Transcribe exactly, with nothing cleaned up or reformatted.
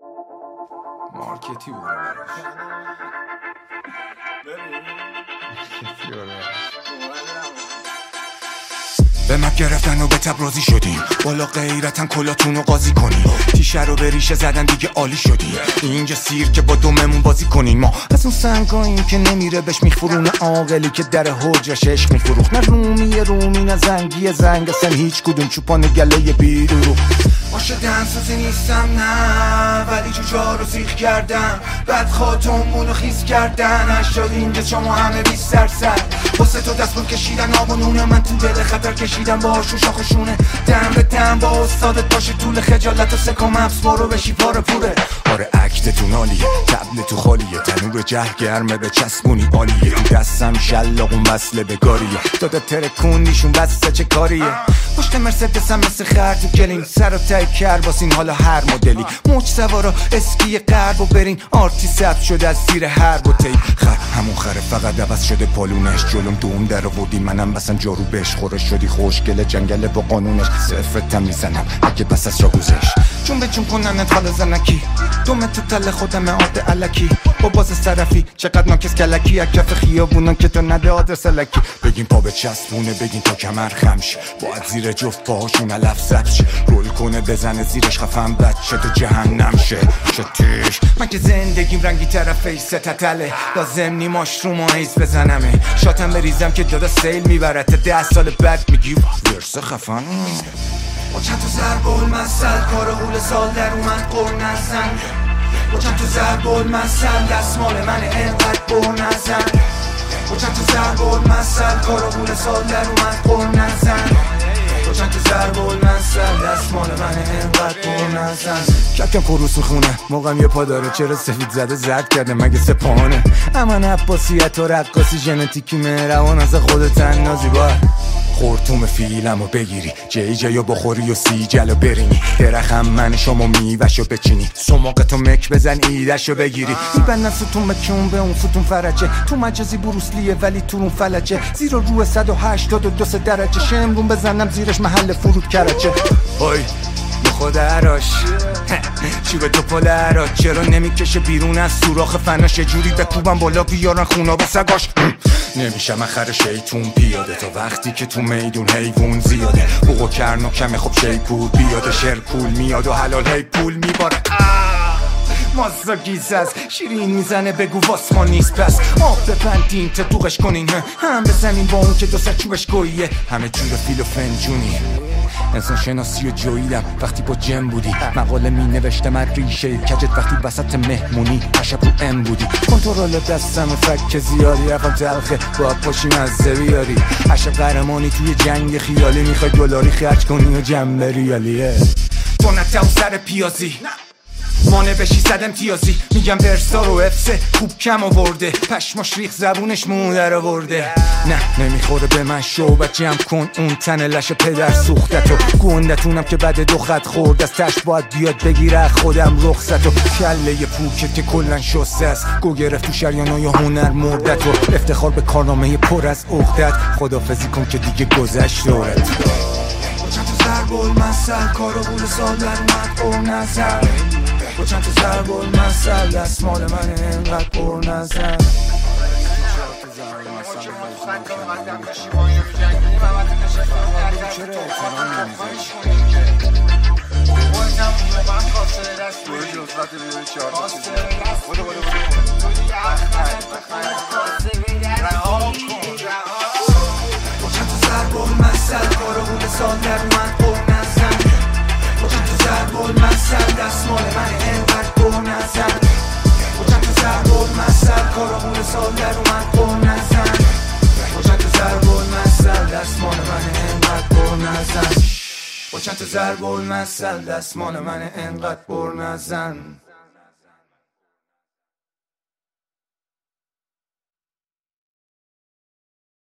مارکتی برو براش به مپ گرفتن و به تبرازی شدیم، بالا غیرتن کلاتون رو قاضی کنیم، تیشه رو به ریشه زدن دیگه عالی شدیم، اینجا سیر که با دوممون بازی کنیم. ما از اون سنگاییم که نمیره بهش میخورونه عاقلی که در حجرش عشق میفروخت، نه رومی رومی نه زنگی زنگ، اصلا هیچ کدوم چوپان گله بیرو. باشه دنسازی نیستم نه، ولی جوجا رو سیخ کردم، بعد خاتمونو خیز کردن، اشتاد اینجا شما همه بیست درصد واسه تو دست بود کشیدن آب و نونه، من تو دل خطر کشیدم باهاشون شاخشونه، دم به دم با استادت باشه طول خجالت و سکم افس برو بشی پاره پوره. آره اکتتون عالیه، تبل تو خالیه، تنور جه گرمه به چسبونی عالیه، تو دستم شلاقون وصله به گاریه، داده ترکوندیشون بسته چه کاریه، پشت مرسدسم مثل خر تو گلین، سر و تای کر باسین حالا هر مدلی، موج سوارا اسکی غرب و برین، آرتی ثبت شده از زیر هر بوتی، خر همون خره فقط عوض شده پالونش، جلوم دوم در آوردی منم بسن جارو بهش خورش شدی، خوشگله جنگل با قانونش، صفتم میزنم اگه بس از را گوزش، چون به چون کنن انتخال زنکی، دومه تو تل خودم عاد علکی، با باز طرفی چقدر ناکس کلکی، از کف خیابونان که تو نده آدرس لکی، بگین پا به چسبونه بگین تا کمر خمش، باید زیر جفت پاهاشون علف زبش، رول کنه بزنه زیرش خفن بچه تو جهنم شه شتیش. من که زندگیم رنگی طرفه ستتله، لازم نی ماشروم و حیث بزنمه، شاتم بریزم که دادا سیل میبرد تا ده سال بعد میگی ورسه خفن. با چند تا ضرب المثل کار غول سال در اومد قر نزن، با چند تا ضرب المثل دستمال من انقدر بر نزن، با چند تا ضرب المثل کار غول سال در اومد قر نزن، با چند تا ضرب المثل دستمال من انقدر بر نزن. ککم خروس خونه موقعم یه پا داره، چرا سفید زده زرد کرده مگه سپانه، اما عباسیت و رقاصی ژنتیکی مهربان از خودت نازی باید خورتوم فیلمو بگیری، جی جیو بخوری و سی جلو برینی، درخم من شما میوشو بچینی، سماقتو مک بزن ایدشو بگیری، میبندن ستون مکون به اون ستون فرجه، تو مجازی بروسلیه ولی تو اون فلجه، زیر رو صد و هشتاد و دو درجه، شمرون بزنم زیرش محل فرود کرجه. وای خود عراش چی به تو پل عراش، چرا نمیکشه بیرون از سوراخ فناش، جوری بکوبم بالا بیارن خونا به سگاش، نمیشه من خر شیطون پیاده تا وقتی که تو میدون حیوون زیاده، بوق و کرن و کمه خب شیپور بیاده، شرکول میاد و حلال هی پول میباره، مازا گیز از شیرین میزنه بگو واسما نیست پس، آب بپندین تا دوغش کنین، هم بزنین با اون که دو سر چوبش گوییه، همه جور فیل و فنجونی، انسان شناسی و جویدم وقتی با جم بودی، مقاله می نوشتم از ریشه کجت وقتی وسط مهمونی عشب رو ام بودی، کنترل دستم فک زیادی رفم تلخه باید پاشی مزه بیاری، عشب قهرمانی توی جنگ خیالی، میخوای دلاری خرج کنی و جمع ریالیه، تو نتاو سر پیازی مانه بشی صد امتیازی، میگم ورسا رو افسه خوب کم آورده، پشماش ریخ زبونش مو در آورده، نه نمیخوره به من شو بچم کن اون تن لش پدر سوختتو، گوندتونم که بعد دو خط خورد از تش باید بیاد بگیره خودم رخصتو، کله پوکت که کلن شسته است، گو گرفت تو شریانای هنر مردتو، افتخار به کارنامه پر از عقدت، خدافزی کن که دیگه گذشت دورت. چند تا ضرب المثل کار غول سال در اومد قر نزن، با چند تا ضرب المثل دستمال من انقدر پر نزن. سال در اومد قر نزن، با چند تا ضرب المثل دستمال من انقدر پر نزن، با چند تا ضرب المثل کارامون سال در اومد قر نزن، با چند تا ضرب المثل دستمال من انقدر پر نزن، با چند تا ضرب المثل دستمال من انقدر پر نزن.